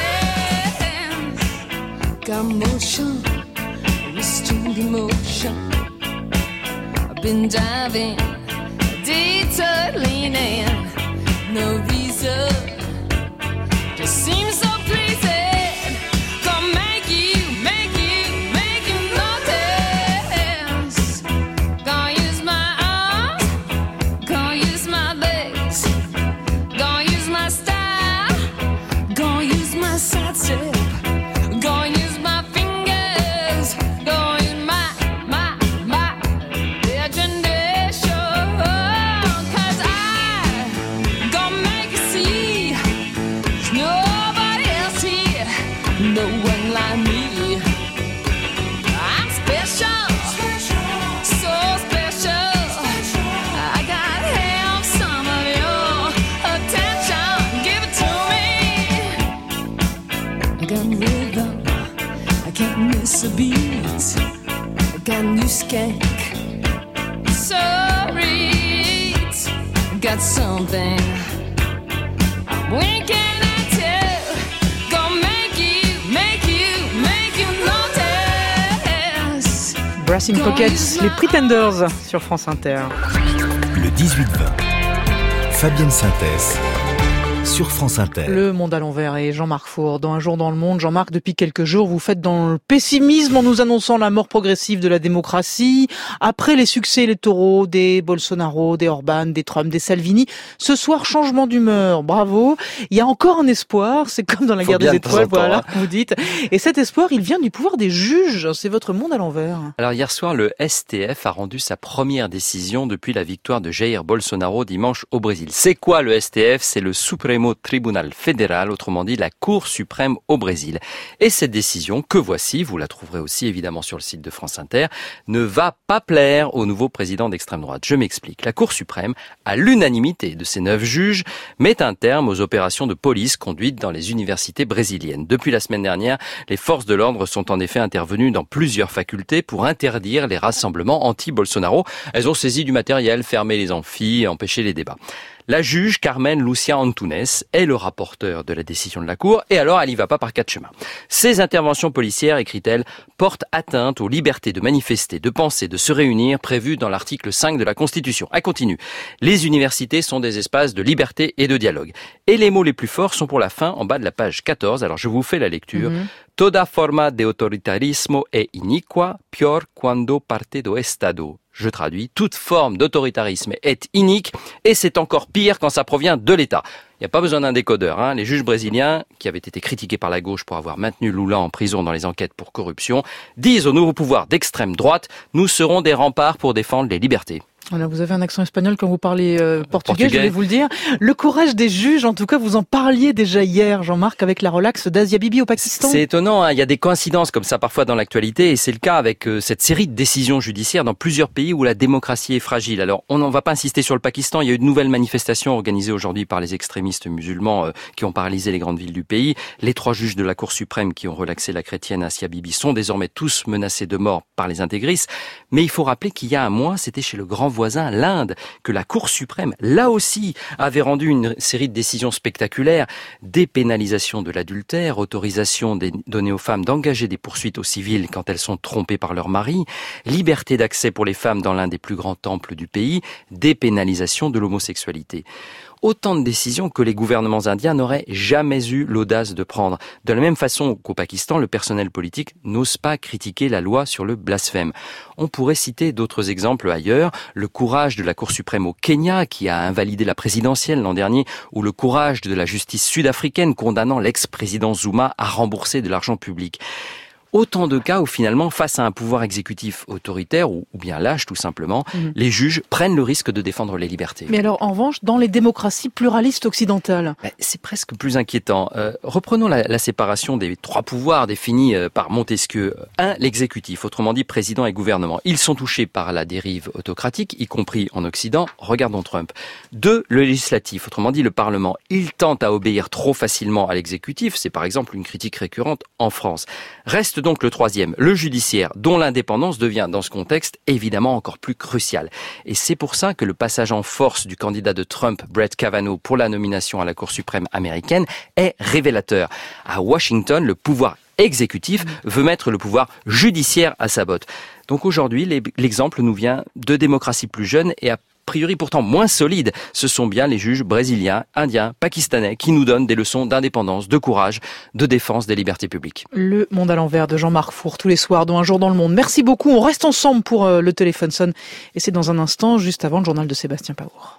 Speaker 18: notice. Got motion, restrained emotion. I've been diving. Detour leaning, no reason, just seems so pleasing. Gonna make you, make you, make you notice. Gonna use my arms, gonna use my legs, gonna use my style, gonna use my side step, gonna use my fingers, gonna use my, my, my imagination. No one like me. I'm special, so special. I gotta have some of your attention. Give it to me. I got rhythm, I can't miss a beat. I got new skank, sorry, I got something. I'm winking.
Speaker 4: Brass in Pockets, les Pretenders sur France Inter.
Speaker 3: Le dix-huit vingt, Fabienne Synthèse sur France Inter.
Speaker 4: Le monde à l'envers et Jean-Marc Four. Dans Un jour dans le monde, Jean-Marc, depuis quelques jours, vous faites dans le pessimisme en nous annonçant la mort progressive de la démocratie. Après les succès électoraux des Bolsonaro, des Orban, des Trump, des Salvini, ce soir, changement d'humeur. Bravo. Il y a encore un espoir. C'est comme dans la
Speaker 11: Faut
Speaker 4: guerre des étoiles, voilà,
Speaker 11: hein.
Speaker 4: vous dites. Et cet espoir, il vient du pouvoir des juges. C'est votre monde à l'envers.
Speaker 11: Alors hier soir, le S T F a rendu sa première décision depuis la victoire de Jair Bolsonaro dimanche au Brésil. C'est quoi le S T F? C'est le Supremo Tribunal Fédéral, autrement dit la Cour suprême au Brésil. Et cette décision, que voici, vous la trouverez aussi évidemment sur le site de France Inter, ne va pas plaire au nouveau président d'extrême droite. Je m'explique. La Cour suprême, à l'unanimité de ses neuf juges, met un terme aux opérations de police conduites dans les universités brésiliennes. Depuis la semaine dernière, les forces de l'ordre sont en effet intervenues dans plusieurs facultés pour interdire les rassemblements anti-Bolsonaro. Elles ont saisi du matériel, fermé les amphis, empêché les débats. La juge Carmen Lucia Antunes est le rapporteur de la décision de la Cour, et alors elle y va pas par quatre chemins. Ces interventions policières, écrit-elle, portent atteinte aux libertés de manifester, de penser, de se réunir prévues dans l'article cinq de la Constitution. Elle continue. Les universités sont des espaces de liberté et de dialogue. Et les mots les plus forts sont pour la fin, en bas de la page quatorze. Alors je vous fais la lecture. Mm-hmm. Toda forma de autoritarismo è iniqua, pior quando parte do Estado. Je traduis, toute forme d'autoritarisme est inique et c'est encore pire quand ça provient de l'État. Il n'y a pas besoin d'un décodeur, hein. Les juges brésiliens, qui avaient été critiqués par la gauche pour avoir maintenu Lula en prison dans les enquêtes pour corruption, disent au nouveau pouvoir d'extrême droite, nous serons des remparts pour défendre les libertés.
Speaker 4: Voilà, vous avez un accent espagnol quand vous parlez euh, portugais, portugais, je vais vous le dire. Le courage des juges, en tout cas, vous en parliez déjà hier, Jean-Marc, avec la relaxe d'Asia Bibi au Pakistan.
Speaker 11: C'est étonnant, hein, il y a des coïncidences comme ça parfois dans l'actualité, et c'est le cas avec euh, cette série de décisions judiciaires dans plusieurs pays où la démocratie est fragile. Alors, on n'en va pas insister sur le Pakistan, il y a eu de nouvelles manifestations organisées aujourd'hui par les extrémistes musulmans euh, qui ont paralysé les grandes villes du pays. Les trois juges de la Cour suprême qui ont relaxé la chrétienne Asia Bibi sont désormais tous menacés de mort par les intégristes. Mais il faut rappeler qu'il y a un mois, c'était chez le grand voisin voisin, l'Inde, que la Cour suprême, là aussi, avait rendu une série de décisions spectaculaires, dépénalisation de l'adultère, autorisation des, donnée aux femmes d'engager des poursuites aux civils quand elles sont trompées par leur mari, liberté d'accès pour les femmes dans l'un des plus grands temples du pays, dépénalisation de l'homosexualité. Autant de décisions que les gouvernements indiens n'auraient jamais eu l'audace de prendre. De la même façon qu'au Pakistan, le personnel politique n'ose pas critiquer la loi sur le blasphème. On pourrait citer d'autres exemples ailleurs, le courage de la Cour suprême au Kenya qui a invalidé la présidentielle l'an dernier, ou le courage de la justice sud-africaine condamnant l'ex-président Zuma à rembourser de l'argent public. Autant de cas où finalement, face à un pouvoir exécutif autoritaire ou, ou bien lâche tout simplement, mmh. les juges prennent le risque de défendre les libertés.
Speaker 4: Mais alors, en revanche, dans les démocraties pluralistes occidentales,
Speaker 11: ben, c'est presque plus inquiétant. Euh, reprenons la, la séparation des trois pouvoirs définis euh, par Montesquieu. Un, l'exécutif, autrement dit président et gouvernement. Ils sont touchés par la dérive autocratique, y compris en Occident. Regardons Trump. Deux, le législatif, autrement dit le Parlement. Il tente à obéir trop facilement à l'exécutif. C'est par exemple une critique récurrente en France. Reste donc le troisième, le judiciaire, dont l'indépendance devient dans ce contexte évidemment encore plus cruciale. Et c'est pour ça que le passage en force du candidat de Trump, Brett Kavanaugh, pour la nomination à la Cour suprême américaine est révélateur. À Washington, le pouvoir exécutif veut mettre le pouvoir judiciaire à sa botte. Donc aujourd'hui, l'exemple nous vient de démocraties plus jeunes et à a priori pourtant moins solides. Ce sont bien les juges brésiliens, indiens, pakistanais qui nous donnent des leçons d'indépendance, de courage, de défense des libertés publiques.
Speaker 4: Le Monde à l'envers de Jean-Marc Four, tous les soirs dans Un jour dans le monde. Merci beaucoup. On reste ensemble pour euh, le téléphone sonne. Et c'est dans un instant, juste avant le journal de Sébastien Paour.